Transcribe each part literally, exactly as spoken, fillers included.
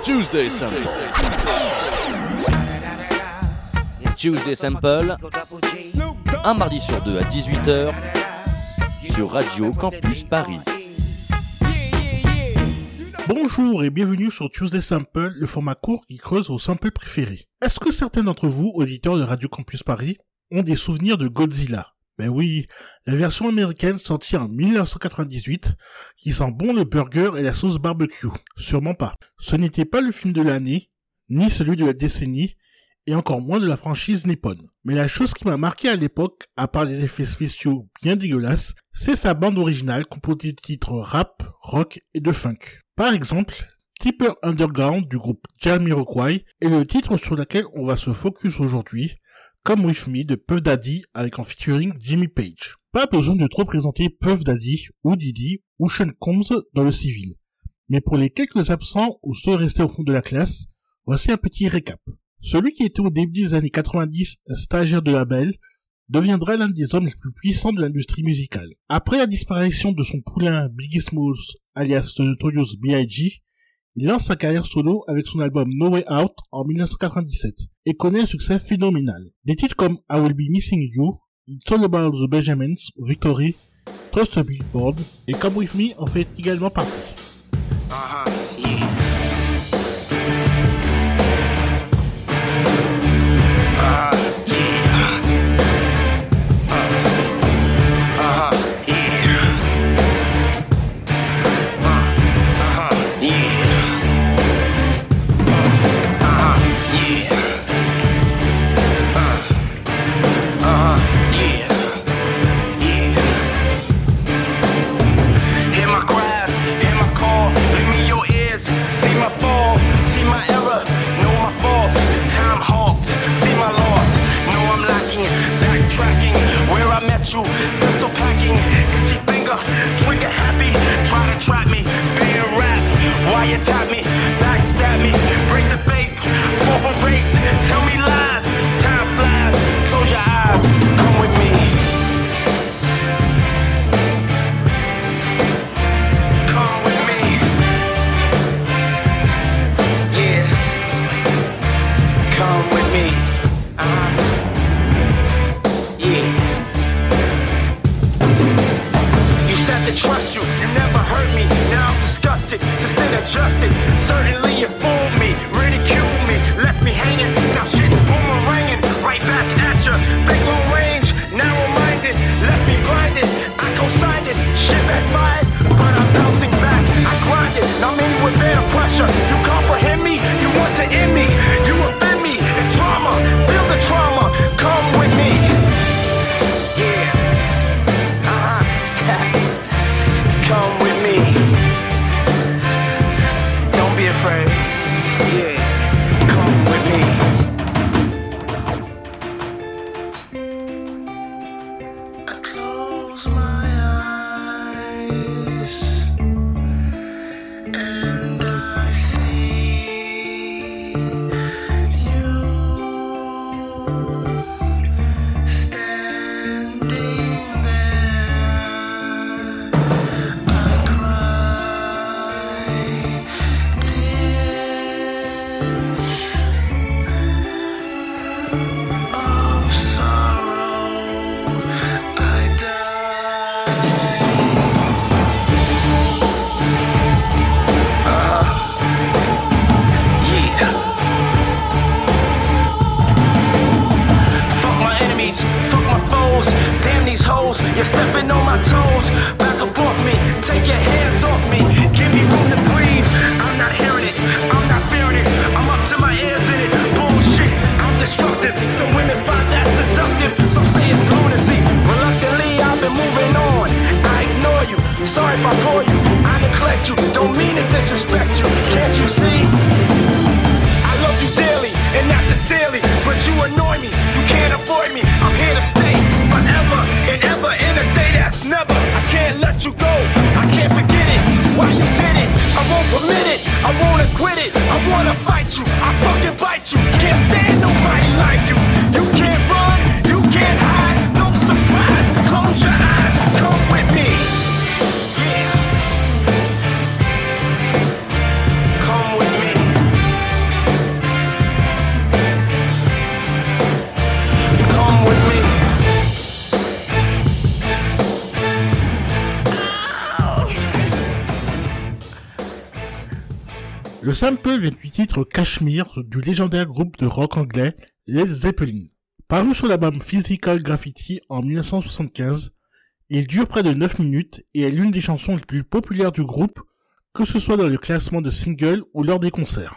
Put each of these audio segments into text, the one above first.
Tuesday Sample. Tuesday Sample, un mardi sur deux à dix-huit heures sur Radio Campus Paris. Bonjour et bienvenue sur Tuesday Sample, le format court qui creuse vos samples préférés. Est-ce que certains d'entre vous, auditeurs de Radio Campus Paris, ont des souvenirs de Godzilla? Ben oui, la version américaine sortie en dix-neuf cent quatre-vingt-dix-huit, qui sent bon le burger et la sauce barbecue. Sûrement pas. Ce n'était pas le film de l'année, ni celui de la décennie, et encore moins de la franchise Nippon. Mais la chose qui m'a marqué à l'époque, à part les effets spéciaux bien dégueulasses, c'est sa bande originale composée de titres rap, rock et de funk. Par exemple, Tipper Underground du groupe Jamiroquai est le titre sur lequel on va se focus aujourd'hui, Come With Me de Puff Daddy avec en featuring Jimmy Page. Pas besoin de trop présenter Puff Daddy ou Diddy ou Sean Combs dans le civil. Mais pour les quelques absents ou ceux restés au fond de la classe, voici un petit récap. Celui qui était au début des années quatre-vingt-dix stagiaire de label deviendra l'un des hommes les plus puissants de l'industrie musicale. Après la disparition de son poulain Biggie Smalls alias Notorious B I G, il lance sa carrière solo avec son album No Way Out en dix-neuf cent quatre-vingt-dix-sept et connaît un succès phénoménal. Des titres comme I Will Be Missing You, It's All About the Benjamins, Victory, Trust a Billboard et Come With Me en fait également partie. Uh-huh. Pistol packing, itchy finger, trigger happy. Try to trap me, being rap. Why you tap me, backstab me, break the faith, fall from race. Tell me lies, time flies. Close your eyes, come with me. Come with me. Yeah. Come with me. Uh-huh. To trust you, you never hurt me. Now I'm disgusted, system adjusted. Certainly you fooled me, ridiculed me, left me hanging. Now shit boomeranging, right back at ya. Big long range, narrow-minded, left me blinded. I co-signed it, shit backfired, but I'm bouncing back. I grind it, now many with better pressure. You comprehend me, you want to end me, you offend me. It's drama, feel the trauma. Come with me. Yeah. Uh-huh. Come with me. Don't be afraid. Yeah. Come with me. I close my eyes and I see you standing there. You're stepping on my toes, back up off me, take your hands off me, give me room to breathe. I'm not hearing it, I'm not fearing it, I'm up to my ears in it. Bullshit, I'm destructive, some women find that seductive, some say it's lunacy. Reluctantly, I've been moving on, I ignore you, sorry if I bore you, I neglect you, don't mean to disrespect you, can't you see? I love you dearly, and not sincerely, but you annoy me, you can't avoid me, I'm here to stay forever and ever in a day that's never. I can't let you go, I can't forget it. Why you did it? I won't permit it, I won't quit it. I wanna fight you, I fucking bite you. Can't stand nobody like you. You can't run, you can't hide. No surprise, close your eyes, come with me. Yeah. Come with me. Le sample vient du titre Kashmir du légendaire groupe de rock anglais Led Zeppelin. Paru sur l'album Physical Graffiti en dix-neuf cent soixante-quinze, il dure près de neuf minutes et est l'une des chansons les plus populaires du groupe, que ce soit dans le classement de singles ou lors des concerts.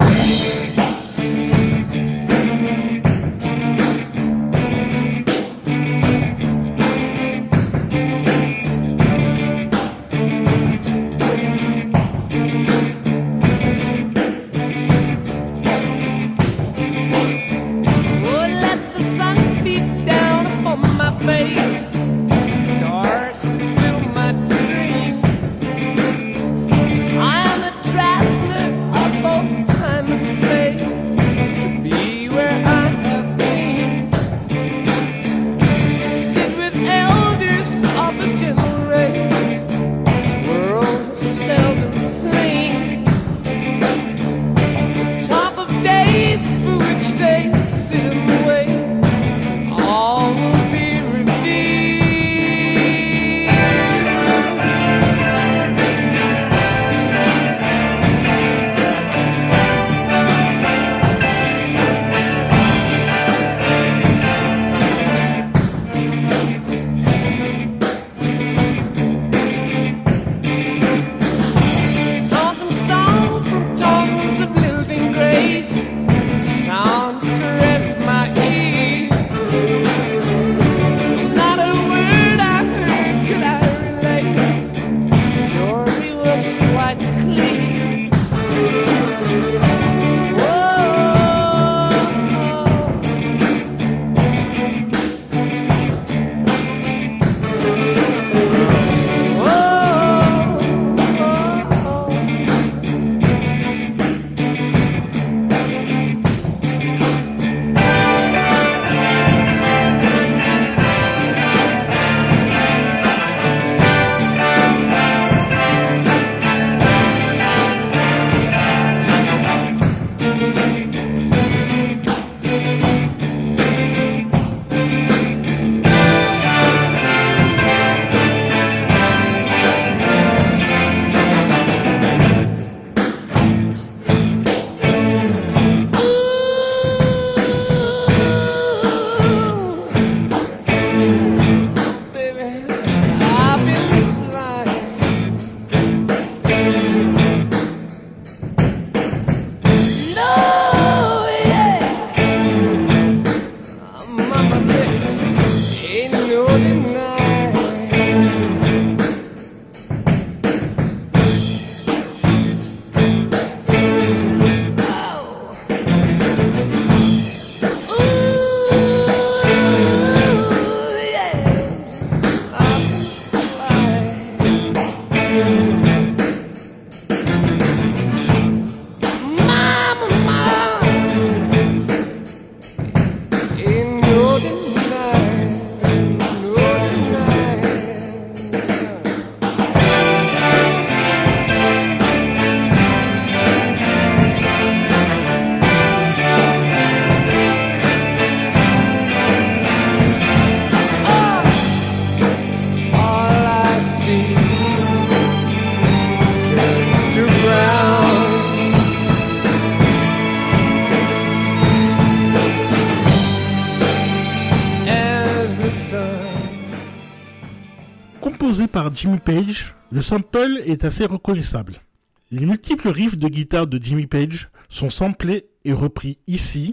Composé par Jimmy Page, le sample est assez reconnaissable. Les multiples riffs de guitare de Jimmy Page sont samplés et repris ici,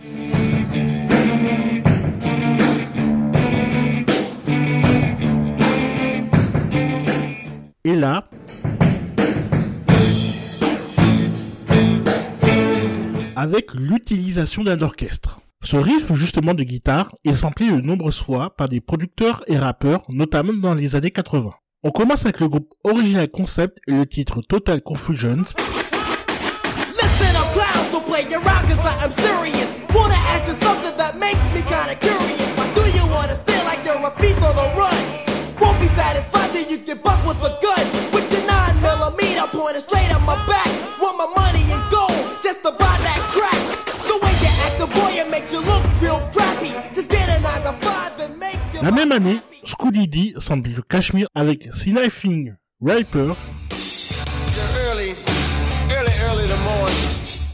et là, avec l'utilisation d'un orchestre. Ce riff justement de guitare est samplé de nombreuses fois par des producteurs et rappeurs, notamment dans les années quatre-vingts. On commence avec le groupe Original Concept et le titre Total Confusion. Listen, I'm proud to play around cause I am serious. Wanna ask you something that makes me kinda curious. Why do you wanna stay like you're a thief on the run? Won't be satisfied till you get bucked with a gun. With your nine millimeter pointed straight at my back. Want my money in gold just to buy that crack. The way you act, the boy, it makes you look real crappy. Just get a nine to five and make you. La même année, Scooby D sample le Kashmir avec Sniffing Reaper. Early, early, early in the morning,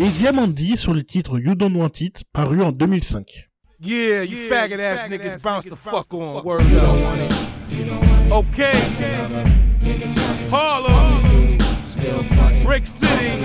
et Diamandi sur le titre You Don't Want It, paru en deux mille cinq. Yeah, you faggot ass niggas bounce the fuck on. Word up. Okay. Harlem. Brick City.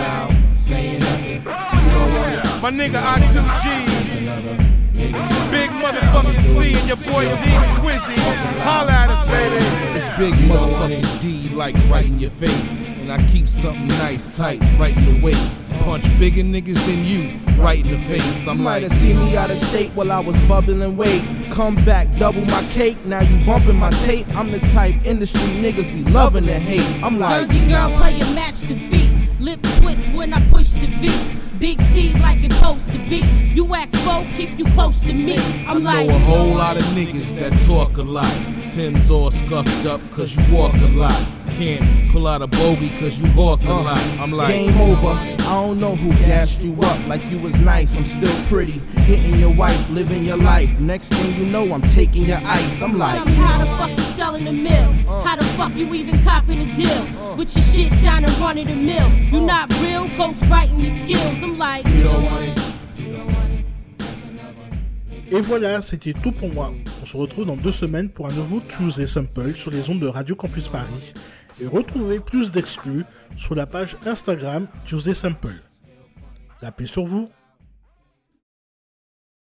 My nigga I two G's. Big motherfucking C and your boy D Squizzy. Holla at us, baby. It's big motherfucking D like right in your face. And I keep something nice, tight, right in the waist. Punch bigger niggas than you, right in the face. I'm You like, might have seen me out of state while I was bubbling weight. Come back, double my cake, now you bumping my tape. I'm the type industry niggas be loving to hate. I'm like, Jersey girl play a match to beat. Lip twist when I push the beat. Big C like it's supposed to be. You act bold, keep you close to me. I'm I like, know a whole lot of niggas that talk a lot. Tim's all scuffed up cause you walk a lot. Can't pull out a bogey cause you walk a lot. I'm like, game over. I don't know who gassed you up like you was nice. I'm still pretty, hitting your wife, living your life. Next thing you know, I'm taking your ice. I'm like, tell me how the fuck you selling the mill? How the fuck you even copping a deal? With your shit sounding run of the mill. You not real, ghost writing your skills. I'm like, you don't want it. Et voilà, c'était tout pour moi. On se retrouve dans deux semaines pour un nouveau Tuesday Sample sur les ondes de Radio Campus Paris. Et retrouvez plus d'exclus sur la page Instagram Tuesday Sample. La paix sur vous.